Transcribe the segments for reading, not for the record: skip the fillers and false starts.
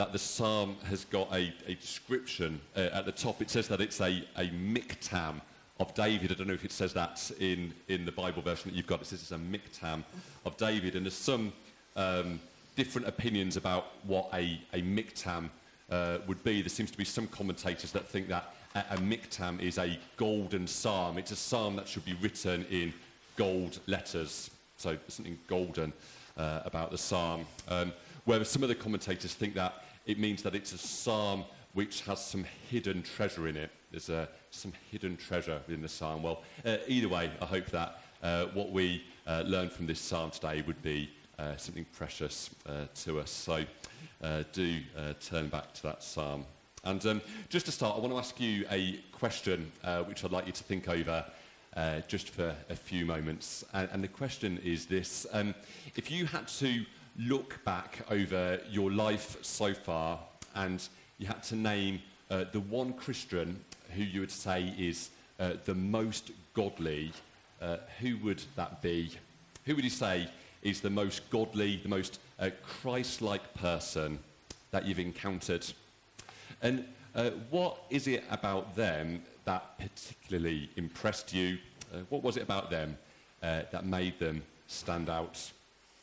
that the psalm has got a description at the top. It says that it's a miktam of David. I don't know if it says that in the Bible version that you've got. It says it's a miktam of David, and there's some different opinions about what a miktam would be. There seems to be some commentators that think that a miktam is a golden psalm. It's a psalm that should be written in gold letters, so something golden about the psalm. Whereas some of the commentators think that it means that it's a psalm which has some hidden treasure in it. There's some hidden treasure in the psalm. Well, either way, I hope that what we learn from this psalm today would be something precious to us. So do turn back to that psalm. And just to start, I want to ask you a question which I'd like you to think over just for a few moments. And the question is this. If you had to look back over your life so far and you had to name the one Christian who you would say is the most godly, who would that be? Who would you say is the most godly, the most Christ-like person that you've encountered? And what is it about them that particularly impressed you? What was it about them that made them stand out?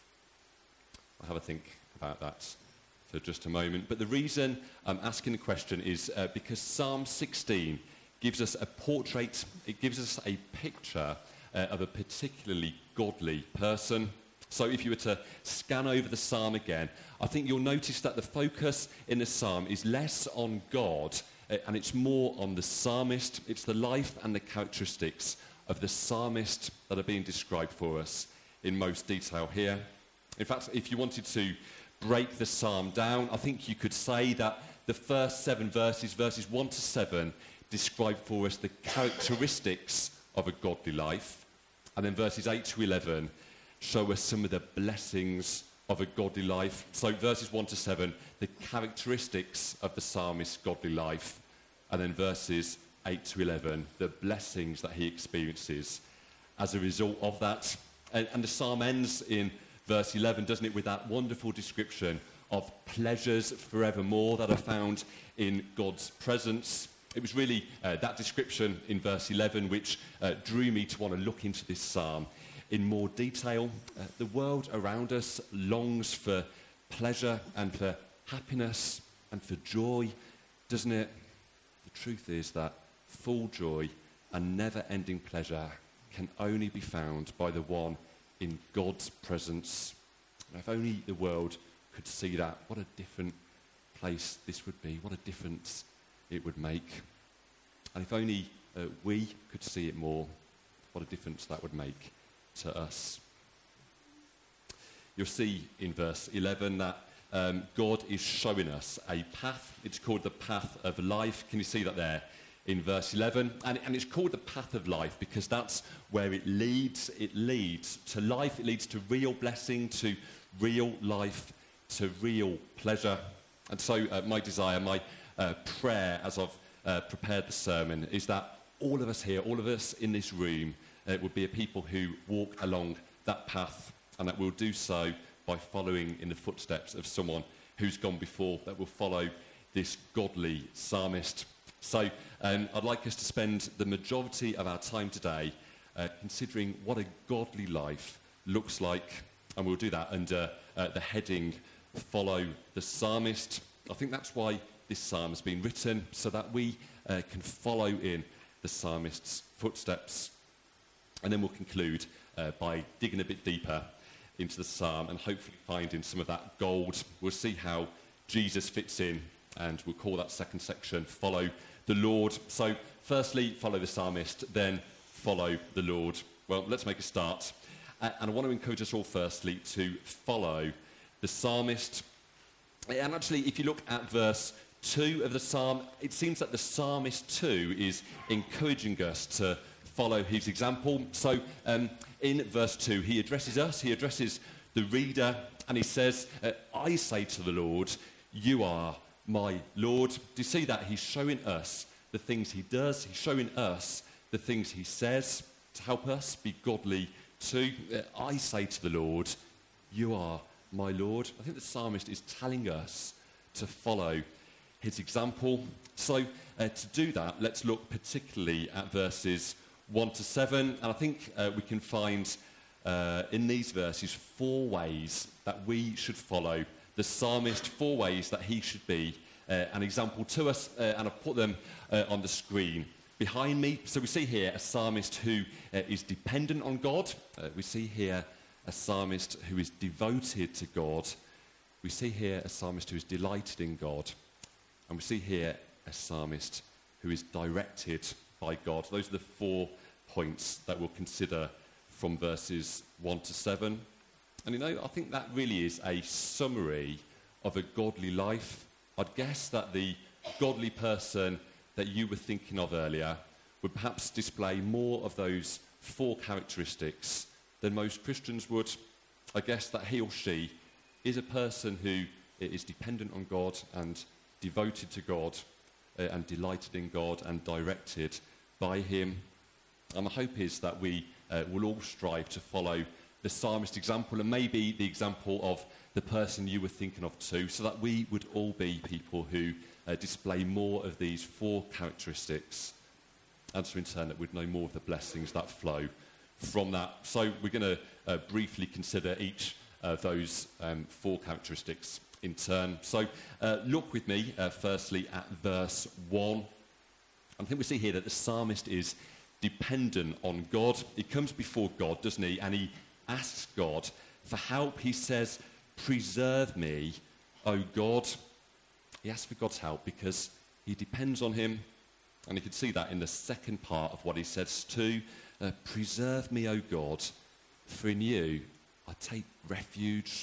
I'll have a think about that for just a moment. But the reason I'm asking the question is because Psalm 16 gives us a portrait, it gives us a picture of a particularly godly person. So if you were to scan over the psalm again, I think you'll notice that the focus in the psalm is less on God and it's more on the psalmist. It's the life and the characteristics of the psalmist that are being described for us in most detail here. In fact, if you wanted to break the psalm down, I think you could say that the first 7 verses, verses 1 to 7, describe for us the characteristics of a godly life. And then verses 8 to 11 show us some of the blessings of a godly life. So verses 1 to 7, the characteristics of the psalmist's godly life. And then verses 8 to 11, the blessings that he experiences as a result of that. And the psalm ends in verse 11, doesn't it, with that wonderful description of pleasures forevermore that are found in God's presence. It was really that description in verse 11 which drew me to want to look into this psalm in more detail. The world around us longs for pleasure and for happiness and for joy, doesn't it? The truth is that full joy and never-ending pleasure can only be found by the one in God's presence. And if only the world could see that, what a different place this would be, what a difference it would make. And if only we could see it more, what a difference that would make to us. You'll see in verse 11 that God is showing us a path. It's called the path of life. Can you see that there in verse 11? And it's called the path of life because that's where it leads. It leads to life. It leads to real blessing, to real life, to real pleasure. And so my desire, my prayer as I've prepared the sermon is that all of us here, all of us in this room, would be a people who walk along that path, and that we'll do so by following in the footsteps of someone who's gone before, that will follow this godly psalmist. So I'd like us to spend the majority of our time today considering what a godly life looks like, and we'll do that under the heading, Follow the Psalmist. I think that's why this psalm has been written, so that we can follow in the psalmist's footsteps. And then we'll conclude by digging a bit deeper into the psalm and hopefully finding some of that gold. We'll see how Jesus fits in, and we'll call that second section, Follow the Lord. So firstly, follow the psalmist, then follow the Lord. Well, let's make a start. And I want to encourage us all firstly to follow the psalmist. And actually, if you look at verse 2 of the psalm, it seems that the psalmist too is encouraging us to follow his example. So in verse 2, he addresses us, he addresses the reader, and he says, I say to the Lord, you are my Lord. Do you see that? He's showing us the things he does. He's showing us the things he says to help us be godly too. I say to the Lord, you are my Lord. I think the psalmist is telling us to follow his example. So to do that, let's look particularly at verses 1 to 7. And I think we can find in these verses 4 ways that we should follow the psalmist, 4 ways that he should be an example to us. And I've put them on the screen behind me. So we see here a psalmist who is dependent on God. We see here a psalmist who is devoted to God. We see here a psalmist who is delighted in God. And we see here a psalmist who is directed by God. Those are the 4 points that we'll consider from verses 1 to 7. And I think that really is a summary of a godly life. I'd guess that the godly person that you were thinking of earlier would perhaps display more of those 4 characteristics than most Christians would. I guess that he or she is a person who is dependent on God and devoted to God and delighted in God and directed by him. And my hope is that we will all strive to follow the psalmist example, and maybe the example of the person you were thinking of too, so that we would all be people who display more of these 4 characteristics, and so in turn that we'd know more of the blessings that flow from that. So we're going to briefly consider each of those 4 characteristics in turn. So look with me firstly at verse 1. I think we see here that the psalmist is dependent on God. He comes before God, doesn't he? And he asks God for help. He says, "Preserve me, O God." He asks for God's help because he depends on him. And you can see that in the second part of what he says too. "Preserve me, O God, for in you I take refuge."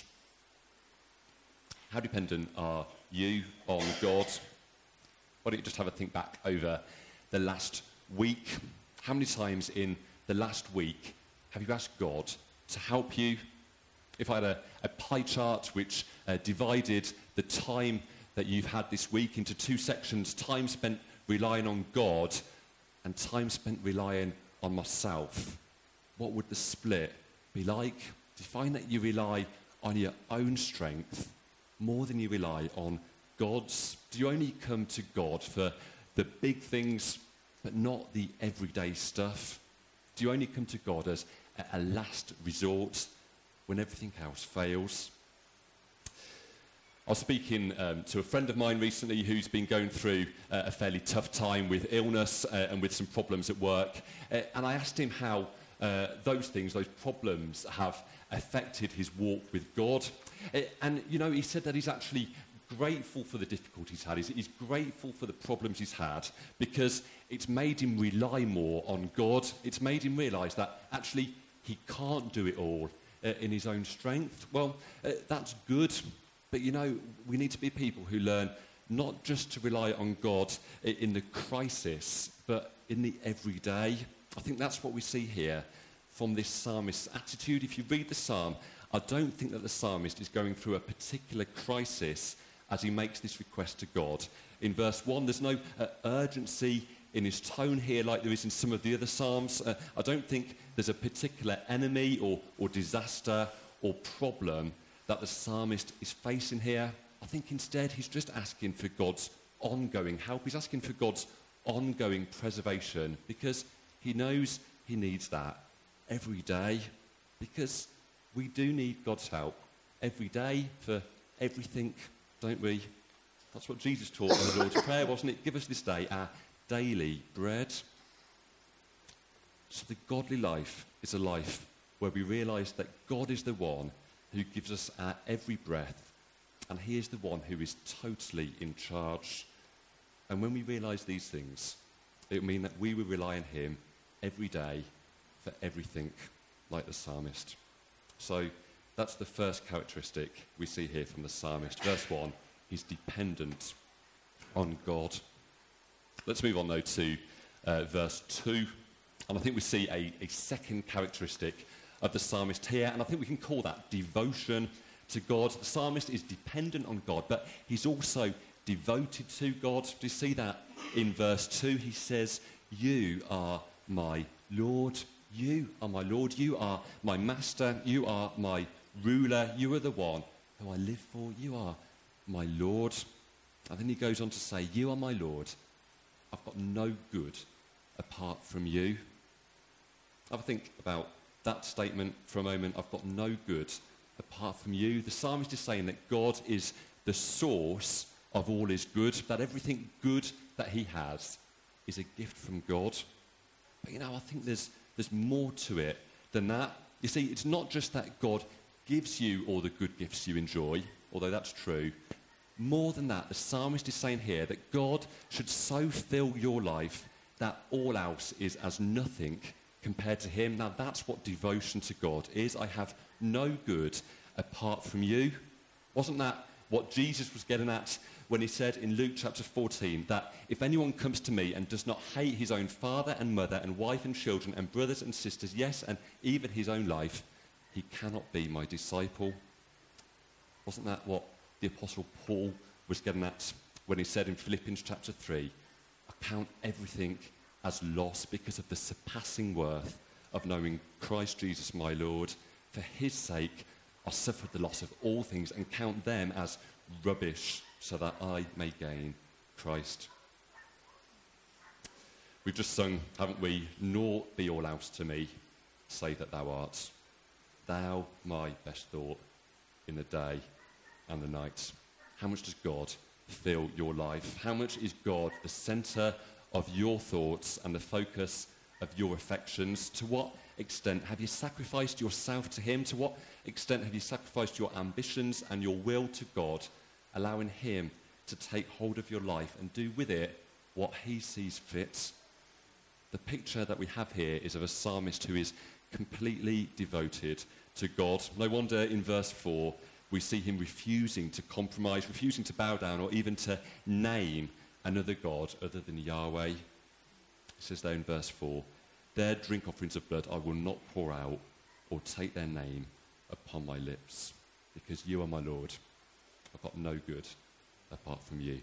How dependent are you on God? Why don't you just have a think back over the last week? How many times in the last week have you asked God to help you? If I had a pie chart which divided the time that you've had this week into 2 sections, time spent relying on God and time spent relying on myself, what would the split be like? Do you find that you rely on your own strength more than you rely on God's? Do you only come to God for the big things but not the everyday stuff? Do you only come to God as a last resort when everything else fails? I was speaking to a friend of mine recently who's been going through a fairly tough time with illness and with some problems at work. And I asked him how those problems have affected his walk with God. And, he said that he's actually grateful for the difficulties he's had. He's grateful for the problems he's had because it's made him rely more on God. It's made him realise that actually he can't do it all in his own strength. Well, that's good. But, we need to be people who learn not just to rely on God in the crisis, but in the everyday. I think that's what we see here from this psalmist's attitude. If you read the psalm, I don't think that the psalmist is going through a particular crisis as he makes this request to God. In verse 1, there's no urgency in his tone here like there is in some of the other psalms. I don't think there's a particular enemy or disaster or problem that the psalmist is facing here. I think instead he's just asking for God's ongoing help. He's asking for God's ongoing preservation because he knows he needs that every day, because we do need God's help every day for everything, don't we? That's what Jesus taught in the Lord's Prayer, wasn't it? Give us this day our daily bread. So the godly life is a life where we realise that God is the one who gives us our every breath, and he is the one who is totally in charge. And when we realise these things, it will mean that we will rely on him every day for everything, like the psalmist. So that's the first characteristic we see here from the psalmist. Verse 1, he's dependent on God. Let's move on, though, to verse 2. And I think we see a second characteristic of the psalmist here, and I think we can call that devotion to God. The psalmist is dependent on God, but he's also devoted to God. Do you see that in verse 2? He says, "You are my Lord. You are my Lord. You are my master. You are my ruler. You are the one who I live for. You are my Lord." And then he goes on to say, you are my Lord. I've got no good apart from you. Have a think about that statement for a moment. I've got no good apart from you. The psalmist is saying that God is the source of all his good, that everything good that he has is a gift from God. But I think there's more to it than that. You see, it's not just that God gives you all the good gifts you enjoy, although that's true. More than that, the psalmist is saying here that God should so fill your life that all else is as nothing compared to him. Now, that's what devotion to God is. I have no good apart from you. Wasn't that what Jesus was getting at when he said in Luke chapter 14 that if anyone comes to me and does not hate his own father and mother and wife and children and brothers and sisters, yes, and even his own life, he cannot be my disciple? Wasn't that what the Apostle Paul was getting at when he said in Philippians chapter 3, I count everything as loss because of the surpassing worth of knowing Christ Jesus my Lord. For his sake I suffered the loss of all things and count them as rubbish so that I may gain Christ. We've just sung, haven't we? Naught be all else to me, save that thou art. Thou my best thought in the day and the night. How much does God fill your life? How much is God the centre of your thoughts and the focus of your affections? To what extent have you sacrificed yourself to him? To what extent have you sacrificed your ambitions and your will to God, allowing him to take hold of your life and do with it what he sees fit? The picture that we have here is of a psalmist who is completely devoted to God. No wonder in verse 4 we see him refusing to compromise, refusing to bow down or even to name another God other than Yahweh. It says there in verse 4, their drink offerings of blood I will not pour out or take their name upon my lips, because you are my Lord. I've got no good apart from you.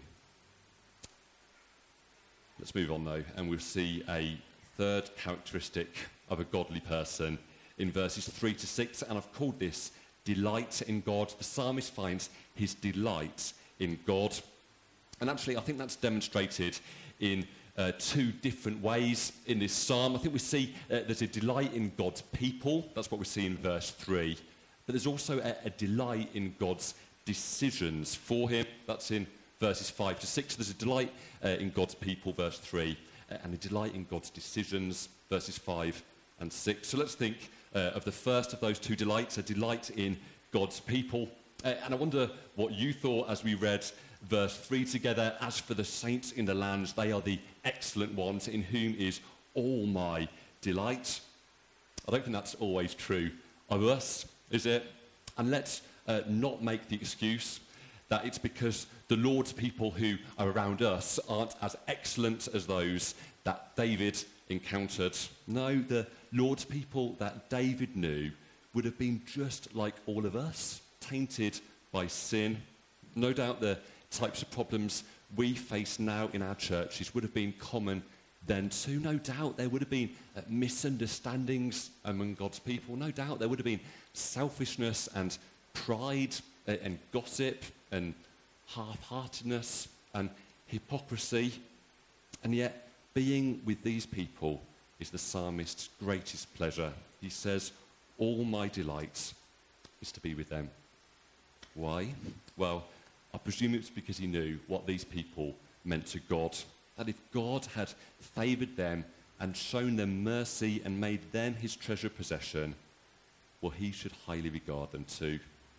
Let's move on though, and we'll see a third characteristic of a godly person in verses 3 to 6, and I've called this delight in God. The psalmist finds his delight in God. And actually, I think that's demonstrated in two different ways in this psalm. I think we see there's a delight in God's people. That's what we see in verse 3. But there's also a delight in God's decisions for him. That's in verses 5 to 6. There's a delight in God's people, verse 3, and a delight in God's decisions, verses 5 and 6. So let's think of the first of those two delights, a delight in God's people. And I wonder what you thought as we read verse 3 together. As for the saints in the lands, they are the excellent ones in whom is all my delight. I don't think that's always true of us, is it? And let's not make the excuse that it's because the Lord's people who are around us aren't as excellent as those that David encountered. No, the Lord's people that David knew would have been just like all of us, tainted by sin. No doubt the types of problems we face now in our churches would have been common then too. No doubt there would have been misunderstandings among God's people. No doubt there would have been selfishness and pride and gossip and half-heartedness and hypocrisy. And yet, being with these people is the psalmist's greatest pleasure. He says, all my delight is to be with them. Why? Well, I presume it's because he knew what these people meant to God. That if God had favoured them and shown them mercy and made them his treasured possession, well, he should highly regard them too.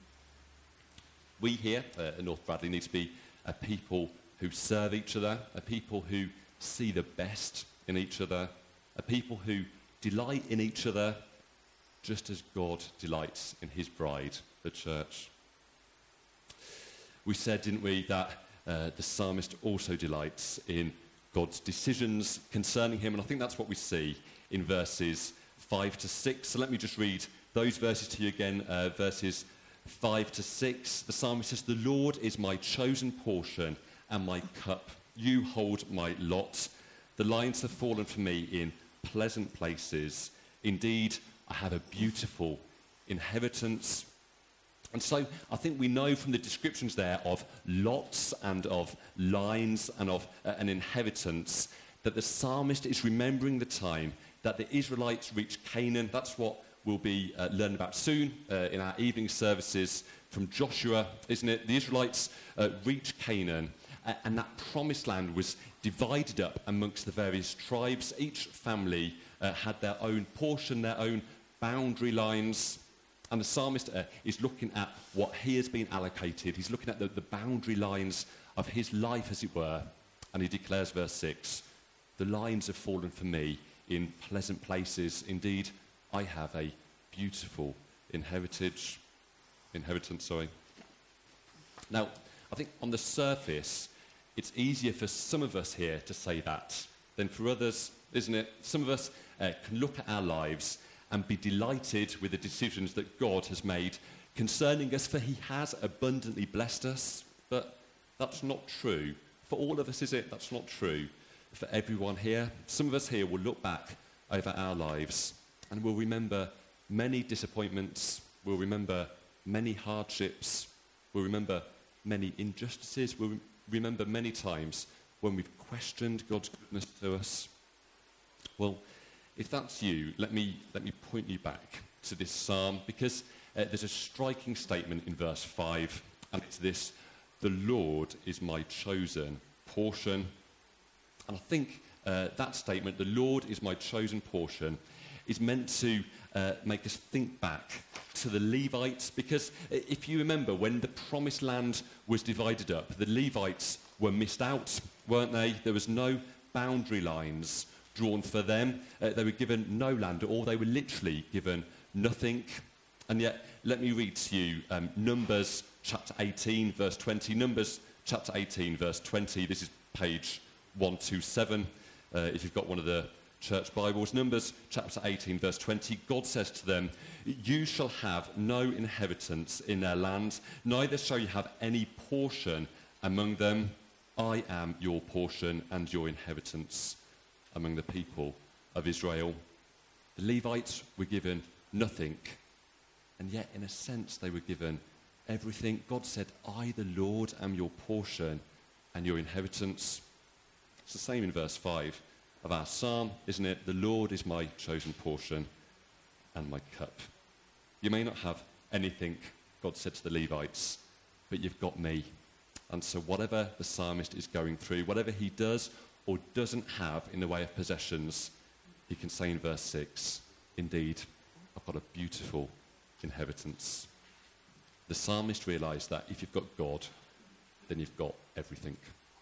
We here at North Bradley need to be a people who serve each other, a people who see the best in each other, a people who delight in each other just as God delights in his bride, the church. We said, didn't we, that the psalmist also delights in God's decisions concerning him, and I think that's what we see in verses 5 to 6. So let me just read those verses to you again, verses 5 to 6. The psalmist says, the Lord is my chosen portion and my cup. You hold my lot. The lines have fallen for me in pleasant places. Indeed, I have a beautiful inheritance. And so I think we know from the descriptions there of lots and of lines and of an inheritance that the psalmist is remembering the time that the Israelites reached Canaan. That's what we'll be learning about soon in our evening services from Joshua, isn't it? The Israelites reached Canaan, and that promised land was divided up amongst the various tribes. Each family had their own portion, their own boundary lines. And the psalmist is looking at what he has been allocated. He's looking at the boundary lines of his life, as it were. And he declares, verse 6, "The lines have fallen for me in pleasant places. Indeed, I have a beautiful inheritance. Now, I think on the surface, it's easier for some of us here to say that than for others, isn't it? Some of us can look at our lives and be delighted with the decisions that God has made concerning us, for he has abundantly blessed us. But that's not true for all of us, is it? That's not true for everyone here. Some of us here will look back over our lives and will remember many disappointments, will remember many hardships, will remember many injustices, will remember many times when we've questioned God's goodness to us. Well, if that's you, let me point you back to this psalm, because there's a striking statement in verse 5, and it's this: "The Lord is my chosen portion." And I think that statement, "the Lord is my chosen portion," is meant to make us think back to the Levites, because if you remember, when the promised land was divided up, the Levites were missed out, weren't they? There was no boundary lines drawn for them. They were given no land, or they were literally given nothing. And yet, let me read to you Numbers chapter 18, verse 20. Numbers chapter 18, verse 20. This is page 127, if you've got one of the church Bibles. Numbers chapter 18, verse 20. God says to them, "You shall have no inheritance in their land, neither shall you have any portion among them. I am your portion and your inheritance among the people of Israel." The Levites were given nothing, and yet in a sense they were given everything. God said, "I, the Lord, am your portion and your inheritance." It's the same in verse 5 of our psalm, isn't it? "The Lord is my chosen portion and my cup." You may not have anything, God said to the Levites, but you've got me. And so whatever the psalmist is going through, whatever he does or doesn't have in the way of possessions, he can say in verse 6, "Indeed, I've got a beautiful inheritance." The psalmist realised that if you've got God, then you've got everything.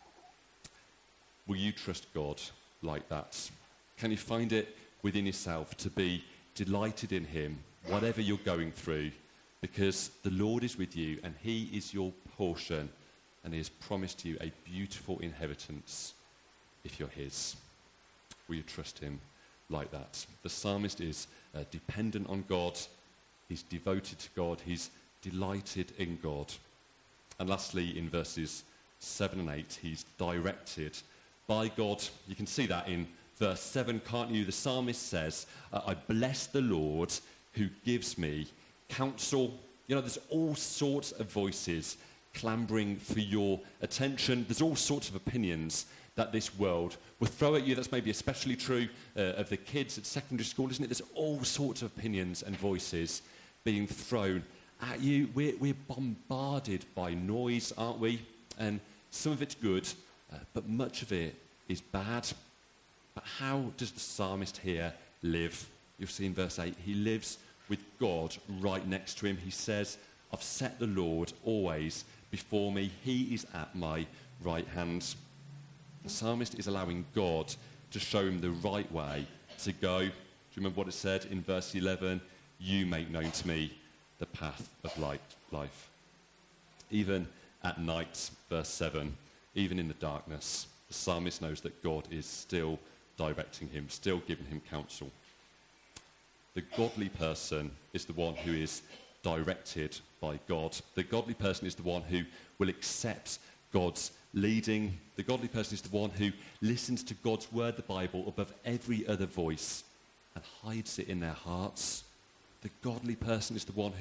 Will you trust God like that? Can you find it within yourself to be delighted in him, whatever you're going through, because the Lord is with you and he is your portion, and he has promised you a beautiful inheritance if you're his? Will you trust him like that? The psalmist is dependent on God, he's devoted to God, he's delighted in God. And lastly, in verses 7 and 8, he's directed by God. You can see that in verse 7, can't you? The psalmist says, "I bless the Lord who gives me counsel." You know, there's all sorts of voices clambering for your attention. There's all sorts of opinions that this world will throw at you. That's maybe especially true of the kids at secondary school, isn't it? There's all sorts of opinions and voices being thrown at you. We're bombarded by noise, aren't we? And some of it's good, but much of it is bad. But how does the psalmist here live? You'll see in verse 8, he lives with God right next to him. He says, "I've set the Lord always before me. He is at my right hand." The psalmist is allowing God to show him the right way to go. Do you remember what it said in verse 11? "You make known to me the path of life." Even at night, verse 7, even in the darkness, the psalmist knows that God is still directing him, still giving him counsel. The godly person is the one who is directed by God. The godly person is the one who will accept God's leading. The godly person is the one who listens to God's word, the Bible, above every other voice and hides it in their hearts. The godly person is the one who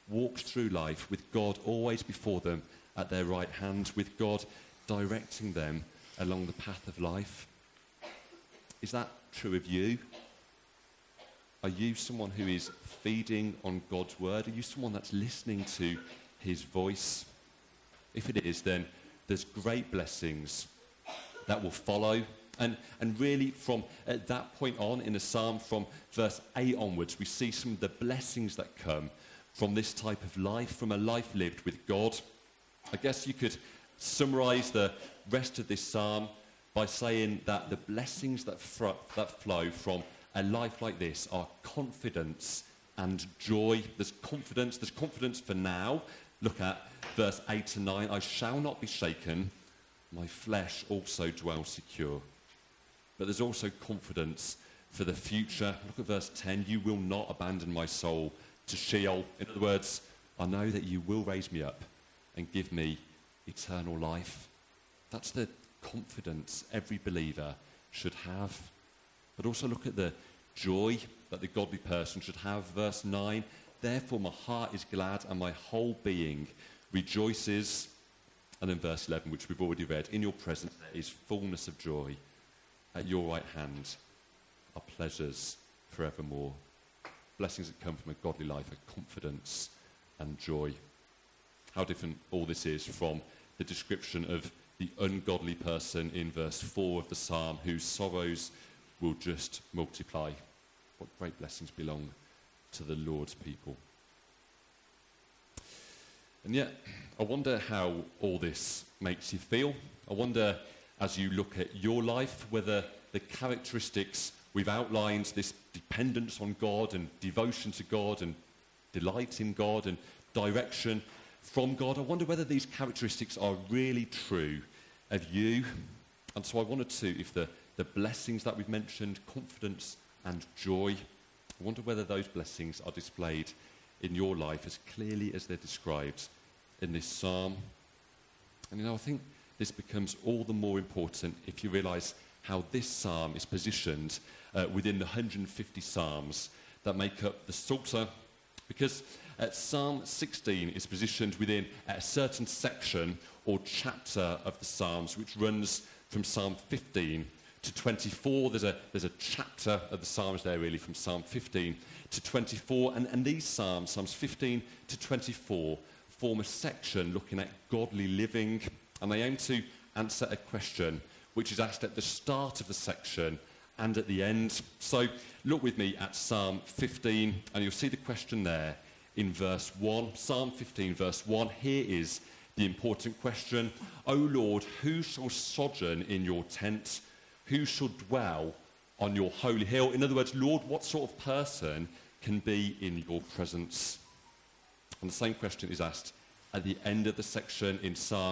walks through life with God always before them at their right hand, with God directing them along the path of life? Is that true of you? Are you someone who is feeding on God's word? Are you someone that's listening to his voice? If it is, then there's great blessings that will follow. And really from at that point on in the psalm, from verse 8 onwards, we see some of the blessings that come from this type of life, from a life lived with God. I guess you could summarize the rest of this psalm by saying that the blessings that flow from a life like this are confidence and joy. There's confidence for now. Look at verse 8 to 9. I shall not be shaken, my flesh also dwells secure. But there's also confidence for the future. Look at verse 10. You will not abandon my soul to Sheol. In other words, I know that you will raise me up and give me eternal life. That's the confidence every believer should have. But also look at the joy that the godly person should have. Verse 9. Therefore my heart is glad and my whole being rejoices. And then verse 11, which we've already read. In your presence there is fullness of joy. At your right hand are pleasures forevermore. Blessings that come from a godly life are confidence and joy. How different all this is from the description of the ungodly person in verse 4 of the psalm, whose sorrows will just multiply. What great blessings belong to the Lord's people. And yet, I wonder how all this makes you feel. I wonder, as you look at your life, whether the characteristics we've outlined, this dependence on God and devotion to God and delight in God and direction from God, I wonder whether these characteristics are really true of you. And so I wanted to, if the blessings that we've mentioned, confidence and joy, I wonder whether those blessings are displayed in your life as clearly as they're described in this psalm. And I think this becomes all the more important if you realise how this psalm is positioned within the 150 psalms that make up the Psalter. Because Psalm 16 is positioned within a certain section or chapter of the Psalms, which runs from Psalm 15 to 24. There's a chapter of the Psalms there, really, from Psalm 15 to 24. And these Psalms 15 to 24, form a section looking at godly living. And they aim to answer a question which is asked at the start of the section and at the end. So look with me at Psalm 15, and you'll see the question there in verse 1. Psalm 15, verse 1. Here is the important question. O Lord, who shall sojourn in your tent? Who shall dwell on your holy hill? In other words, Lord, what sort of person can be in your presence? And the same question is asked at the end of the section in Psalm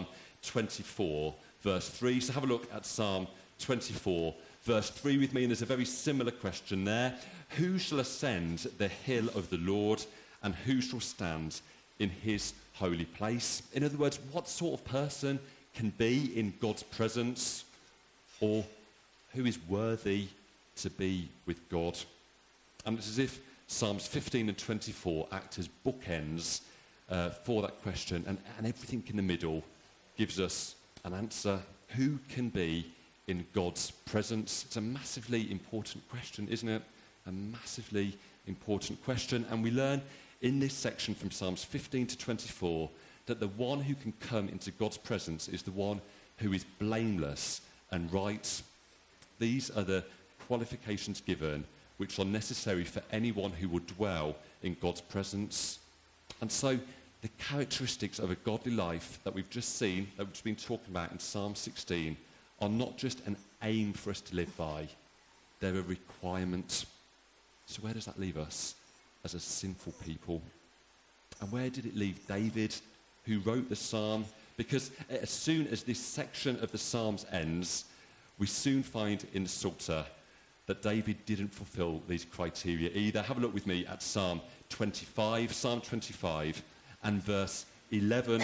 24, verse 3. So have a look at Psalm 24, verse 3 with me, and there's a very similar question there. Who shall ascend the hill of the Lord, and who shall stand in his holy place? In other words, what sort of person can be in God's presence, or who is worthy to be with God? And it's as if Psalms 15 and 24 act as bookends for that question, and everything in the middle gives us an answer. Who can be in God's presence? It's a massively important question, isn't it? A massively important question. And we learn in this section from Psalms 15 to 24 that the one who can come into God's presence is the one who is blameless and right. These are the qualifications given which are necessary for anyone who would dwell in God's presence. And so the characteristics of a godly life that we've just seen, that we've been talking about in Psalm 16, are not just an aim for us to live by, they're a requirement. So where does that leave us as a sinful people? And where did it leave David, who wrote the psalm? Because as soon as this section of the Psalms ends, we soon find in the Psalter that David didn't fulfill these criteria either. Have a look with me at Psalm 25. Psalm 25 and verse 11.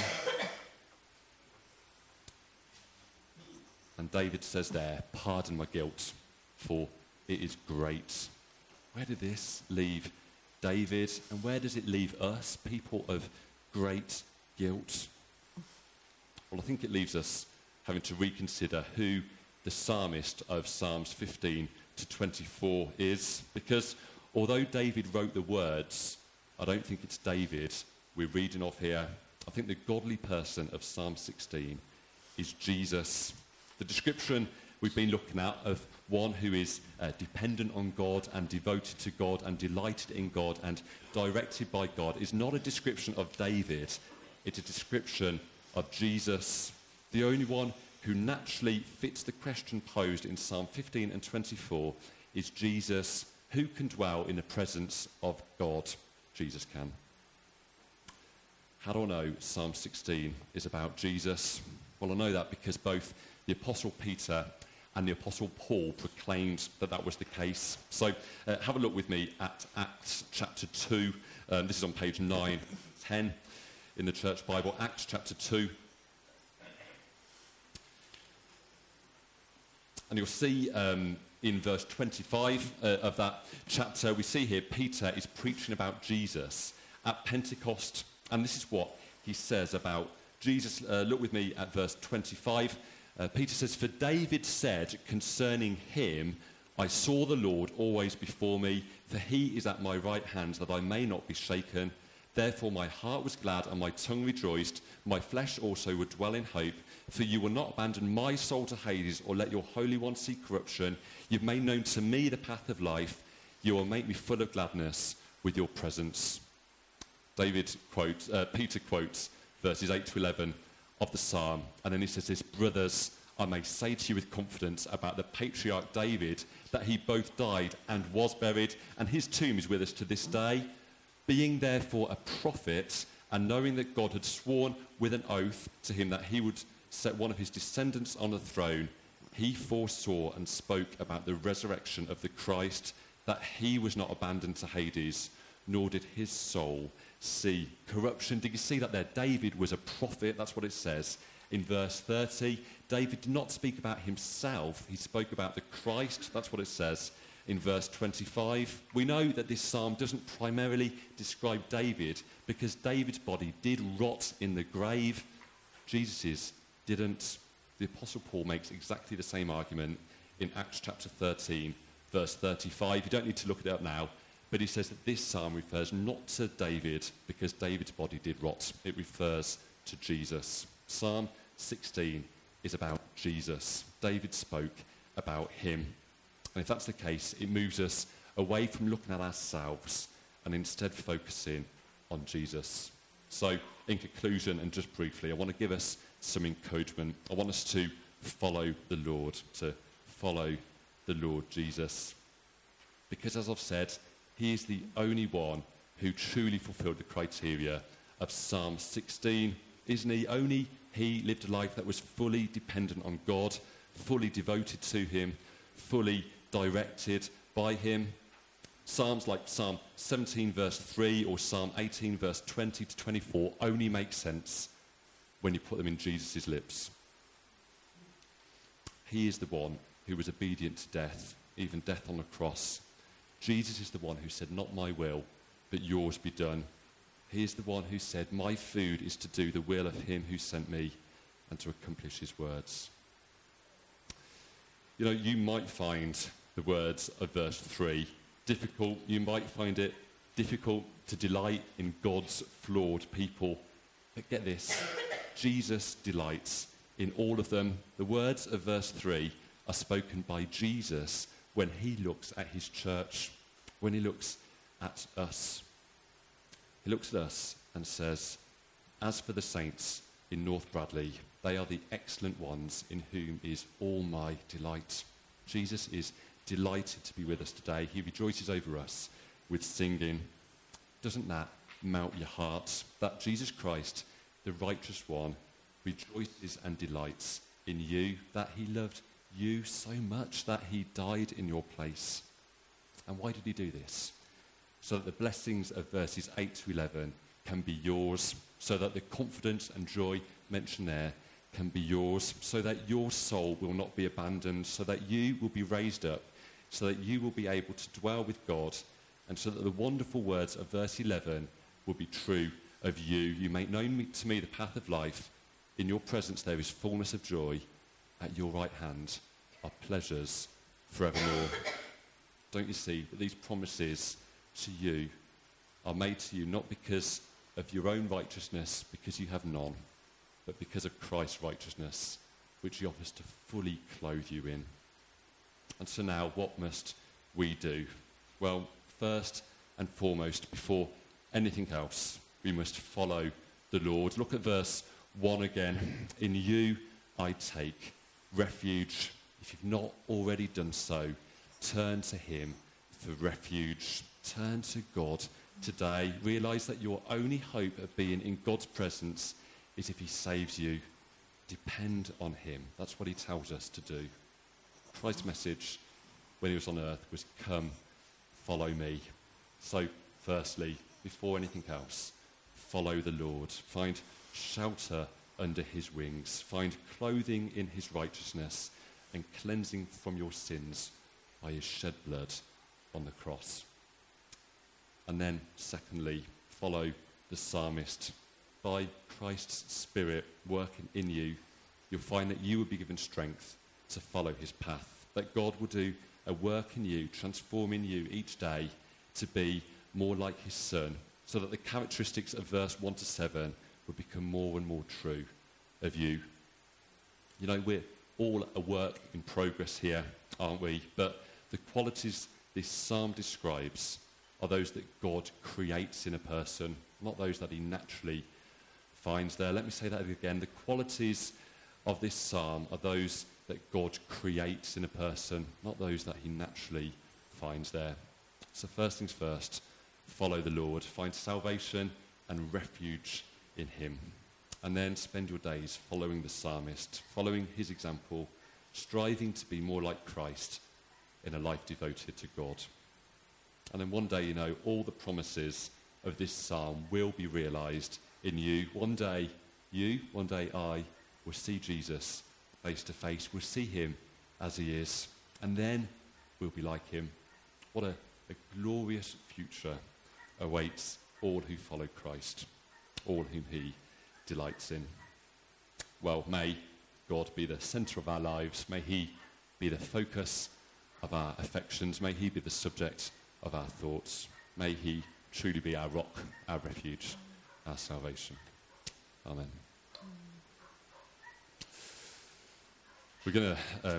And David says there, pardon my guilt, for it is great. Where did this leave David, and where does it leave us, people of great guilt? Well, I think it leaves us having to reconsider who the psalmist of Psalms 15 to 24 is, because although David wrote the words, I don't think it's David we're reading of here. I think the godly person of Psalm 16 is Jesus. The description we've been looking at of one who is dependent on God and devoted to God and delighted in God and directed by God is not a description of David. It's a description of Jesus, the only one who naturally fits the question posed in Psalm 15 and 24 is Jesus. Who can dwell in the presence of God? Jesus can. How do I know Psalm 16 is about Jesus? Well, I know that because both the Apostle Peter and the Apostle Paul proclaimed that that was the case. So have a look with me at Acts chapter 2. This is on page 910 in the Church Bible. Acts chapter 2. And you'll see in verse 25 of that chapter, we see here Peter is preaching about Jesus at Pentecost. And this is what he says about Jesus. Look with me at verse 25. Peter says, "For David said concerning him, I saw the Lord always before me, for he is at my right hand, that I may not be shaken. Therefore my heart was glad and my tongue rejoiced. My flesh also would dwell in hope. For you will not abandon my soul to Hades or let your Holy One see corruption. You've made known to me the path of life. You will make me full of gladness with your presence." Peter quotes verses 8 to 11 of the psalm. And then he says this, "Brothers, I may say to you with confidence about the patriarch David that he both died and was buried, and his tomb is with us to this day. Being therefore a prophet, and knowing that God had sworn with an oath to him that he would set one of his descendants on the throne, he foresaw and spoke about the resurrection of the Christ, that he was not abandoned to Hades, nor did his soul see corruption." Did you see that there? David was a prophet. That's what it says. In verse 30, David did not speak about himself. He spoke about the Christ. That's what it says. In verse 25, we know that this psalm doesn't primarily describe David because David's body did rot in the grave. Jesus's didn't. The Apostle Paul makes exactly the same argument in Acts chapter 13, verse 35. You don't need to look it up now, but he says that this psalm refers not to David because David's body did rot. It refers to Jesus. Psalm 16 is about Jesus. David spoke about him. And if that's the case, it moves us away from looking at ourselves and instead focusing on Jesus. So, in conclusion, and just briefly, I want to give us some encouragement. I want us to follow the Lord Jesus. Because as I've said, he is the only one who truly fulfilled the criteria of Psalm 16, isn't he? Only he lived a life that was fully dependent on God, fully devoted to him, fully directed by him. Psalms like Psalm 17 verse 3 or Psalm 18 verse 20 to 24 only make sense when you put them in Jesus' lips. He is the one who was obedient to death, even death on the cross. Jesus is the one who said, "Not my will, but yours be done." He is the one who said, "My food is to do the will of him who sent me and to accomplish his words." You know, you might find the words of verse 3 difficult. You might find it difficult to delight in God's flawed people. But get this, Jesus delights in all of them. The words of verse 3 are spoken by Jesus when he looks at his church, when he looks at us. He looks at us and says, "As for the saints in North Bradley, they are the excellent ones in whom is all my delight." Jesus is delighted to be with us today. He rejoices over us with singing. Doesn't that melt your heart? That Jesus Christ, the righteous one, rejoices and delights in you, that he loved you so much that he died in your place. And why did he do this? So that the blessings of verses 8 to 11 can be yours, so that the confidence and joy mentioned there can be yours, so that your soul will not be abandoned, so that you will be raised up, so that you will be able to dwell with God and so that the wonderful words of verse 11 will be true of you. You make known to me the path of life. In your presence there is fullness of joy. At your right hand are pleasures forevermore. Don't you see that these promises to you are made to you not because of your own righteousness, because you have none, but because of Christ's righteousness, which he offers to fully clothe you in. And so now, what must we do? Well, first and foremost, before anything else, we must follow the Lord. Look at verse 1 again. In you I take refuge. If you've not already done so, turn to him for refuge. Turn to God today. Realise that your only hope of being in God's presence is if he saves you. Depend on him. That's what he tells us to do. Christ's message when he was on earth was, come, follow me. So, firstly, before anything else, follow the Lord. Find shelter under his wings. Find clothing in his righteousness and cleansing from your sins by his shed blood on the cross. And then, secondly, follow the psalmist. By Christ's Spirit working in you, you'll find that you will be given strength to follow his path. That God will do a work in you, transforming you each day to be more like his Son, so that the characteristics of verse 1 to 7 will become more and more true of you. You know, we're all a work in progress here, aren't we? But the qualities this psalm describes are those that God creates in a person, not those that he naturally finds there. Let me say that again. The qualities of this psalm are those that God creates in a person, not those that he naturally finds there. So first things first, follow the Lord. Find salvation and refuge in him. And then spend your days following the psalmist, following his example, striving to be more like Christ in a life devoted to God. And then one day, you know, all the promises of this psalm will be realised in you. One day, I will see Jesus face to face. We'll see him as he is. And then we'll be like him. What a glorious future awaits all who follow Christ, all whom he delights in. Well, may God be the centre of our lives. May he be the focus of our affections. May he be the subject of our thoughts. May he truly be our rock, our refuge, our salvation. Amen. We're going to